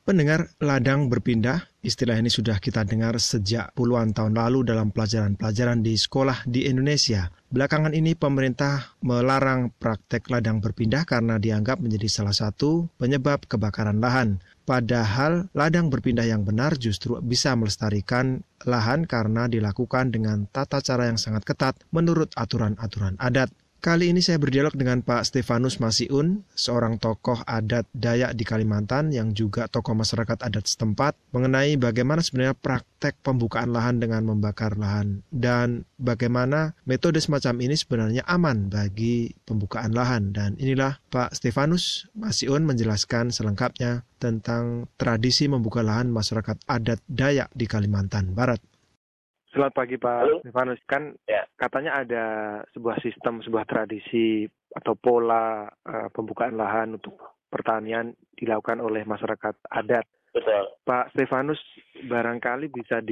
Pendengar, ladang berpindah, istilah ini sudah kita dengar sejak puluhan tahun lalu dalam pelajaran-pelajaran di sekolah di Indonesia. Belakangan ini pemerintah melarang praktek ladang berpindah karena dianggap menjadi salah satu penyebab kebakaran lahan. Padahal ladang berpindah yang benar justru bisa melestarikan lahan karena dilakukan dengan tata cara yang sangat ketat menurut aturan-aturan adat. Kali ini saya berdialog dengan Pak Stefanus Masiun, seorang tokoh adat Dayak di Kalimantan yang juga tokoh masyarakat adat setempat, mengenai bagaimana sebenarnya praktek pembukaan lahan dengan membakar lahan dan bagaimana metode semacam ini sebenarnya aman bagi pembukaan lahan. Dan inilah Pak Stefanus Masiun menjelaskan selengkapnya tentang tradisi membuka lahan masyarakat adat Dayak di Kalimantan Barat. Selamat pagi Pak Stefanus. Kan katanya ada sebuah sistem, sebuah tradisi atau pola pembukaan lahan untuk pertanian dilakukan oleh masyarakat adat. Betul. Pak Stefanus, barangkali bisa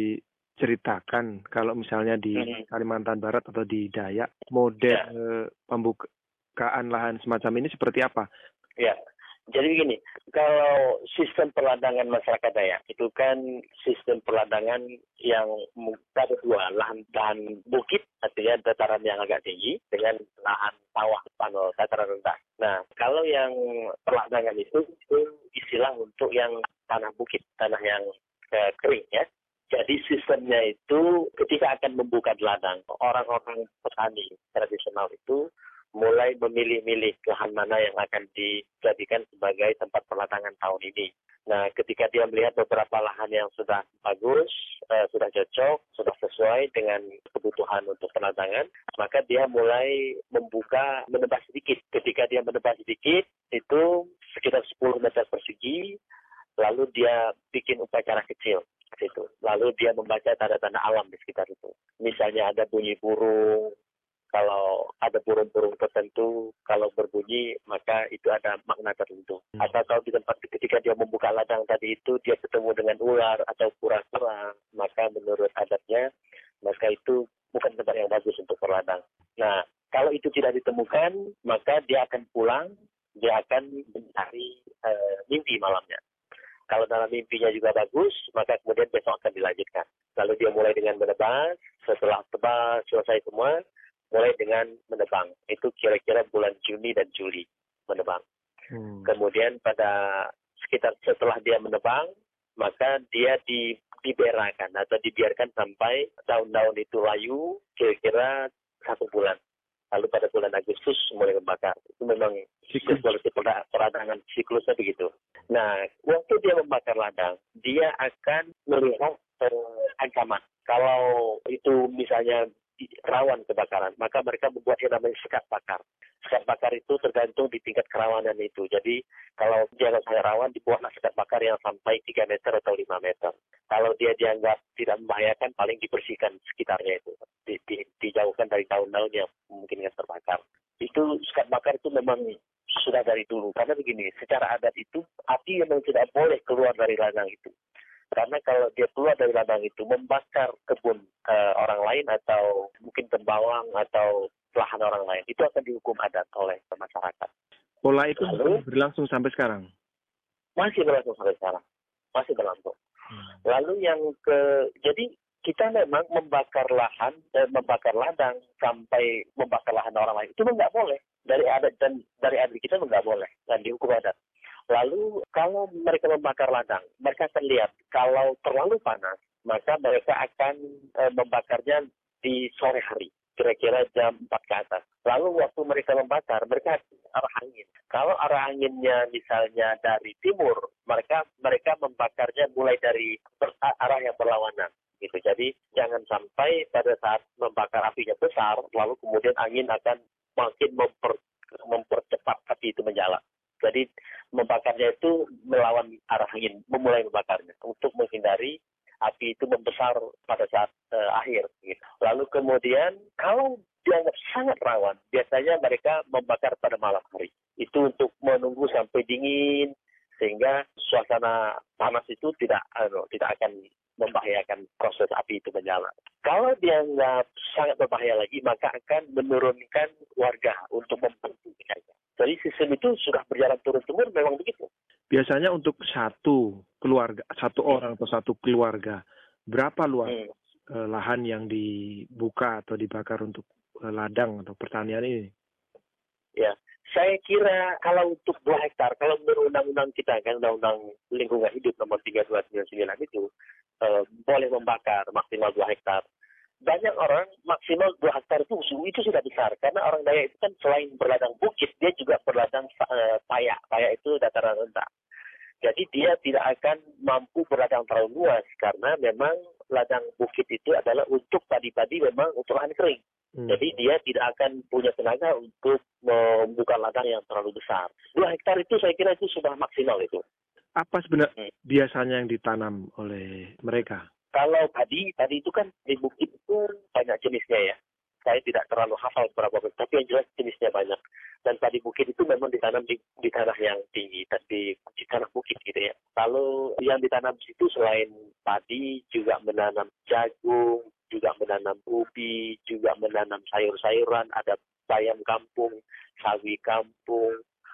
diceritakan kalau misalnya di Kalimantan Barat atau di Dayak, model pembukaan lahan semacam ini seperti apa? Ya. Jadi begini, kalau sistem perladangan masyarakat Dayak itu kan sistem perladangan yang ada dua, lahan bukit, artinya dataran yang agak tinggi, dengan lahan sawah, dataran rendah. Nah, kalau yang perladangan itu istilah untuk yang tanah bukit, tanah yang kering ya. Jadi sistemnya itu ketika akan membuka ladang, orang-orang petani tradisional itu mulai memilih-milih lahan mana yang akan dijadikan sebagai tempat perladangan tahun ini. Nah, ketika dia melihat beberapa lahan yang sudah bagus, sudah cocok, sudah sesuai dengan kebutuhan untuk perladangan, maka dia mulai menebas sedikit. Ketika dia menebas sedikit, itu sekitar 10 meter persegi, lalu dia bikin upacara kecil. Situ. Lalu dia membaca tanda-tanda alam di sekitar itu. Misalnya ada bunyi burung. Kalau ada burung-burung tertentu, kalau berbunyi, maka itu ada makna tertentu. Atau kalau di tempat ketika dia membuka ladang tadi itu, dia ketemu dengan ular atau kura-kura, maka menurut adatnya, maka itu bukan tempat yang bagus untuk berladang. Nah, kalau itu tidak ditemukan, maka dia akan pulang, dia akan mencari mimpi malamnya. Kalau dalam mimpinya juga bagus, maka kemudian besok akan dilanjutkan. Lalu dia mulai dengan menebas, setelah tebas selesai semua, mulai dengan menebang. Itu kira-kira bulan Juni dan Juli menebang. Kemudian pada sekitar setelah dia menebang, maka dia diberakan atau dibiarkan sampai daun-daun itu layu kira-kira 1 bulan. Lalu pada bulan Agustus mulai membakar. Itu memang siklus peradangan siklusnya begitu. Nah, waktu dia membakar ladang, dia akan melihat ancaman. Kalau itu misalnya rawan kebakaran, maka mereka membuat yang namanya sekat bakar. Sekat bakar itu tergantung di tingkat kerawanan itu. Jadi kalau dia sangat rawan, dibuatlah sekat bakar yang sampai 3 meter atau 5 meter. Kalau dia dianggap tidak membahayakan, paling dibersihkan sekitarnya itu. Dijauhkan dari daun-daun yang mungkin terbakar. Itu sekat bakar itu memang sudah dari dulu. Karena begini, secara adat itu, api memang tidak boleh keluar dari ladang itu. Karena kalau dia keluar dari ladang itu, membakar kebun orang lain atau mungkin tembawang atau lahan orang lain, itu akan dihukum adat oleh masyarakat. Pola itu berlangsung sampai sekarang? Masih berlangsung sampai sekarang. Masih berlangsung. Lalu jadi kita memang membakar lahan, membakar ladang sampai membakar lahan orang lain, itu nggak boleh. Dari adat dan dari adat kita nggak boleh dan dihukum adat. Lalu kalau mereka membakar ladang, mereka akan lihat kalau terlalu panas, maka mereka akan membakarnya di sore hari, kira-kira jam 4 ke atas. Lalu waktu mereka membakar, mereka arah angin. Kalau arah anginnya misalnya dari timur, mereka membakarnya mulai dari arah yang berlawanan. Gitu. Jadi jangan sampai pada saat membakar apinya besar, lalu kemudian angin akan makin mempercepat api itu menyala. Jadi membakarnya itu melawan arah angin, memulai membakarnya untuk menghindari api itu membesar pada saat akhir. Gitu. Lalu kemudian kalau dianggap sangat rawan, biasanya mereka membakar pada malam hari. Itu untuk menunggu sampai dingin sehingga suasana panas itu tidak akan membahayakan proses api itu menyala. Kalau dianggap sangat berbahaya lagi, maka akan menurunkan warga untuk membantu mereka. Jadi sistem itu sudah berjalan turun-temurun memang begitu. Biasanya untuk satu keluarga, satu orang atau satu keluarga, berapa luas lahan yang dibuka atau dibakar untuk ladang atau pertanian ini? Ya, saya kira kalau untuk 2 hektar, kalau menurut undang-undang kita kan, undang-undang lingkungan hidup nomor 3299 itu, boleh membakar maksimal 2 hektar. Banyak orang maksimal 2 hektar itu sudah besar. Karena orang Dayak itu kan selain berladang bukit, dia juga berladang payak. Payak itu dataran rendah. Jadi dia tidak akan mampu berladang terlalu luas karena memang ladang bukit itu adalah untuk padi-padi, memang untuk lahan kering. Jadi dia tidak akan punya tenaga untuk membuka ladang yang terlalu besar. 2 hektar itu saya kira itu sudah maksimal itu. Apa sebenarnya biasanya yang ditanam oleh mereka? Kalau padi itu kan di bukit itu banyak jenisnya ya. Saya tidak terlalu hafal berapa, tapi yang jelas jenisnya banyak. Dan padi bukit itu memang ditanam di tanah yang tinggi, di tanah bukit gitu ya. Lalu yang ditanam di situ selain padi juga menanam jagung, juga menanam ubi, juga menanam sayur-sayuran, ada bayam kampung, sawi kampung,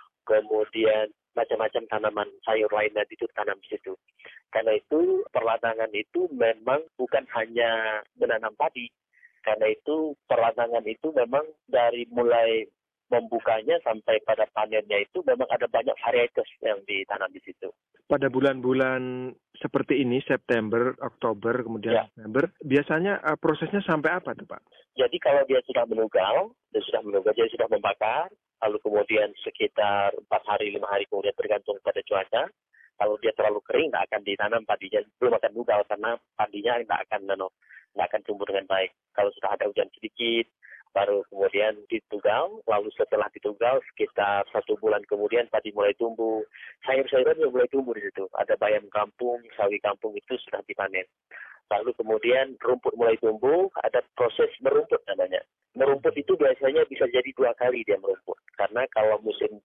kemudian macam-macam tanaman sayur lainnya itu tanam di situ. Karena itu perladangan itu memang bukan hanya menanam padi. Karena itu perladangan itu memang dari mulai membukanya sampai pada panennya itu memang ada banyak varietas yang ditanam di situ. Pada bulan-bulan seperti ini, September, Oktober, kemudian November, biasanya prosesnya sampai apa tuh Pak? Jadi kalau dia sudah menugal, dia sudah membakar, lalu kemudian sekitar 4 hari, 5 hari kemudian tergantung pada cuaca. Kalau dia terlalu kering, tidak akan ditanam padinya, belum akan nugal karena padinya tidak akan tumbuh dengan baik. Kalau sudah ada hujan sedikit, baru kemudian ditugal, lalu setelah ditugal sekitar 1 bulan kemudian padi mulai tumbuh, sayur-sayuran juga mulai tumbuh di situ. Ada bayam kampung, sawi kampung itu sudah dipanen. Lalu kemudian rumput mulai tumbuh, ada proses merumput namanya. Merumput itu biasanya bisa jadi 2 kali dia merumput, karena kalau musim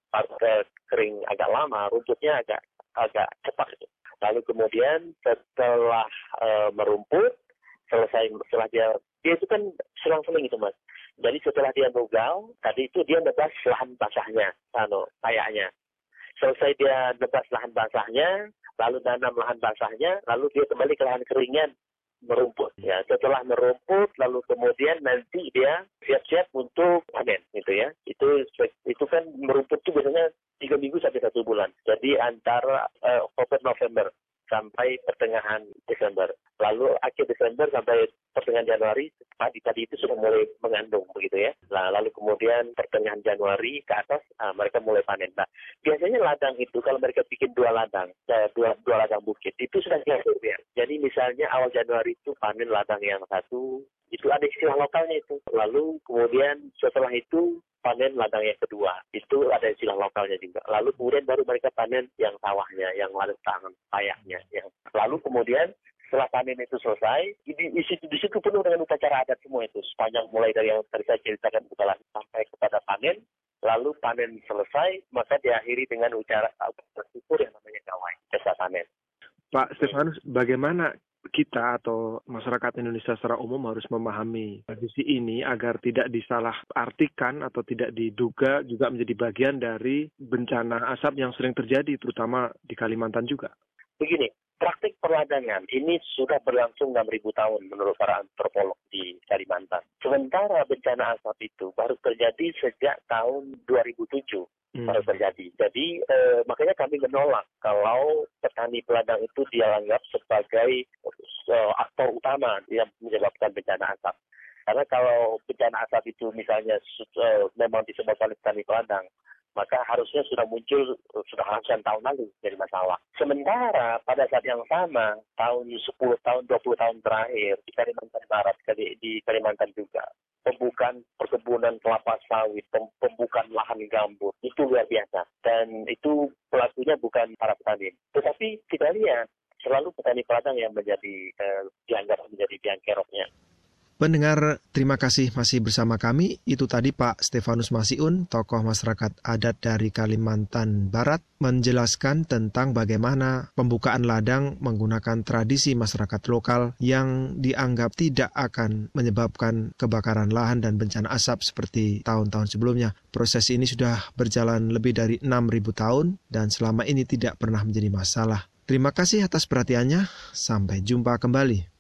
kering agak lama, rumputnya agak cepat itu. Lalu kemudian setelah merumput, setelah dia itu kan selang-seling itu Mas. Jadi setelah dia nugal, tadi itu dia nebas lahan basahnya, kayaknya. Selesai dia nebas lahan basahnya, lalu tanam lahan basahnya, lalu dia kembali ke lahan keringnya merumput. Ya, setelah merumput, lalu kemudian nanti dia siap-siap untuk panen, gitu ya. Itu kan merumput itu biasanya 3 minggu sampai 1 bulan. Jadi antara Oktober November sampai pertengahan Desember. Lalu akhir Desember sampai pertengahan Januari, padi itu sudah mulai mengandung begitu ya. Nah, lalu kemudian pertengahan Januari ke atas, mereka mulai panen. Nah, biasanya ladang itu kalau mereka bikin 2 ladang, dua ladang bukit, itu sudah diatur ya. Jadi misalnya awal Januari itu panen ladang yang satu, itu ada istilah lokalnya itu. Lalu kemudian setelah itu panen ladang yang kedua, itu ada istilah lokalnya juga. Lalu kemudian baru mereka panen yang sawahnya, yang ladang payaknya. Lalu kemudian setelah panen itu selesai, di situ penuh dengan upacara adat semua itu. Sepanjang mulai dari yang tadi saya ceritakan sampai kepada panen, lalu panen selesai, maka diakhiri dengan upacara syukur yang namanya gawai, pesta panen. Pak Stefanus, bagaimana kita atau masyarakat Indonesia secara umum harus memahami tradisi ini agar tidak disalahartikan atau tidak diduga juga menjadi bagian dari bencana asap yang sering terjadi, terutama di Kalimantan juga? Begini, praktik perladangan ini sudah berlangsung 6.000 tahun menurut para antropolog di Kalimantan. Sementara bencana asap itu baru terjadi sejak tahun 2007. Baru terjadi. Jadi makanya kami menolak kalau petani peladang itu dianggap sebagai aktor utama yang menyebabkan bencana asap. Karena kalau bencana asap itu misalnya memang disebabkan oleh petani peladang, maka harusnya sudah muncul sudah ratusan tahun lalu dari masalah. Sementara pada saat yang sama, tahun 10 tahun, 20 tahun terakhir di Kalimantan Barat, di Kalimantan juga, pembukaan perkebunan kelapa sawit, pembukaan lahan gambut, itu luar biasa. Dan itu pelakunya bukan para petani. Tetapi kita lihat, selalu petani peladang yang dianggap menjadi biang keroknya. Pendengar, terima kasih masih bersama kami. Itu tadi Pak Stefanus Masiun, tokoh masyarakat adat dari Kalimantan Barat, menjelaskan tentang bagaimana pembukaan ladang menggunakan tradisi masyarakat lokal yang dianggap tidak akan menyebabkan kebakaran lahan dan bencana asap seperti tahun-tahun sebelumnya. Proses ini sudah berjalan lebih dari 6.000 tahun dan selama ini tidak pernah menjadi masalah. Terima kasih atas perhatiannya. Sampai jumpa kembali.